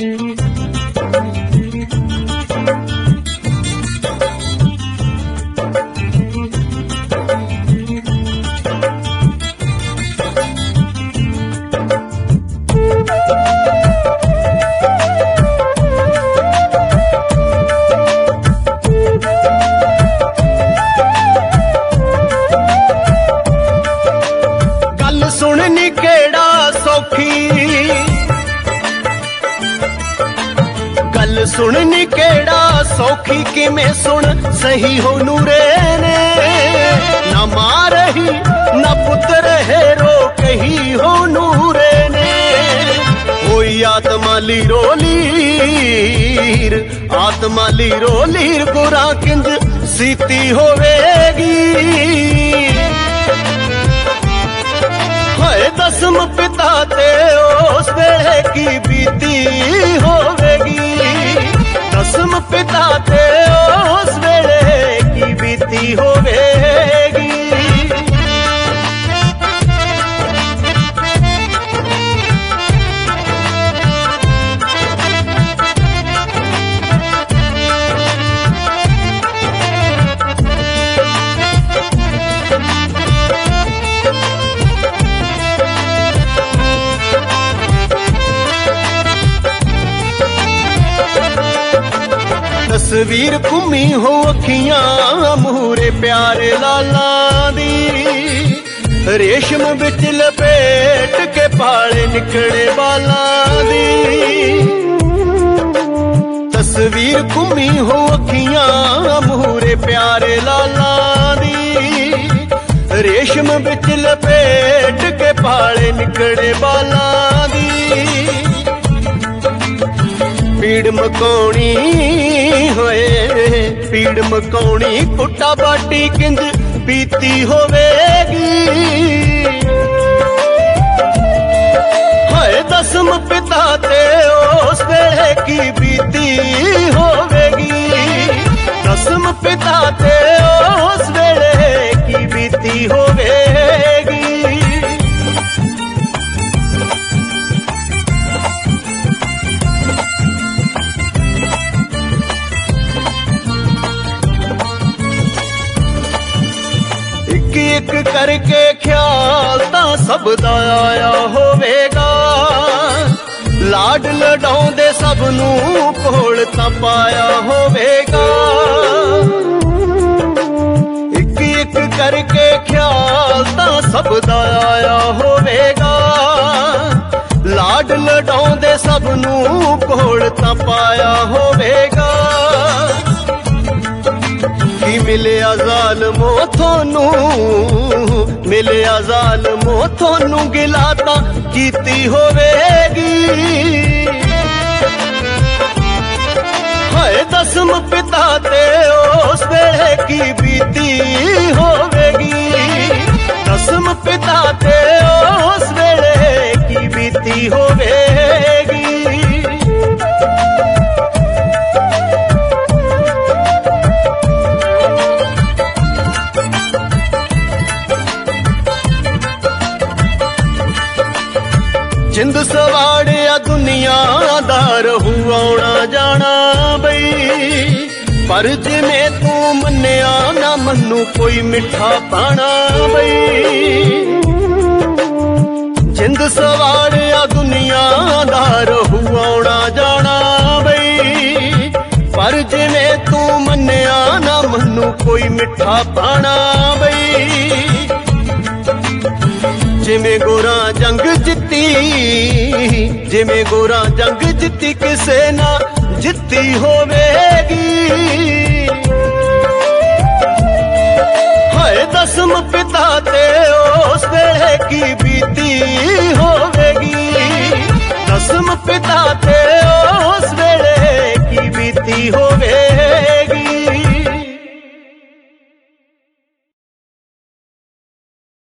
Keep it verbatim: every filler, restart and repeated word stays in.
सुननी केड़ा सौखी, गल सुननी केड़ा सौखी किमें सुन सही हो नूरे ने, न मार ही न पुत्र है रो कही हो नूरे ने। होई आत्मा लीरो लीर, आत्मा लीरो लीर गुरा किंज सीती होवेगी। दसम पिता ते उस वेले की बीती होवेगी, दसम पिता ते उस वेले की बीती होवेगी। तस्वीर घूमी हो अखियां मूरे प्यारे लाला दी, रेशम बिच लपेट के पाले निकले बाला दी। तस्वीर घूमी हो अखियां मूरे प्यारे लाला दी, रेशम बिच लपेट के पाले निकले बाला दी। पीड़ मकाउनी होए पीड़ मकाउनी कुट्टा बाटी किंज पीती होवेगी। हाय दसम पिता ते उस वेले की बीती होवेगी, दसम पिता ते उस वेले की बीती होवेगी। एक करके ख्याल ता सब दा आया होवेगा, लाड लडाउंदे सब नू कोल ता पाया होवेगा। एक एक करके ख्याल ता सब दा आया होवेगा, लाड लडाउंदे सब नू कोल ता पाया होवेगा। की मिले ज़ालिमो थोनू, मिले ज़ालिमो थोनू गिलाता कीती होवेगी। हाय दसम पिता ते उस वेले की बीती होवेगी, दसम पिता ते उस वेले की बीती होवेगी। जिंद सवाड़िया दुनियादार हुआ आना जाना बई, पर जिमें तू मन्या ना मन्नू कोई मिठा पाना बई। जिंद सवाड़िया दुनियादार हुआ आना जाना बई, पर जिमें तू मन्या ना मन्नू कोई मिठा पाना बई। जिमें गोरा जंग जित्ती, जिमें गोरा जंग जित्ती किसे ना जित्ती होवेगी। हाय दसम पिता ते उस वेले की बीती हो